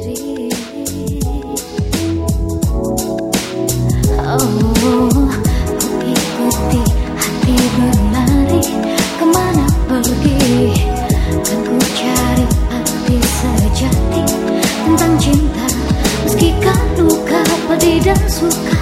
sendiri. Oh, ku ikuti hati berlari, kemana pergi? Kan ku cari arti sejati tentang cinta, meski kan luka pedih dan suka.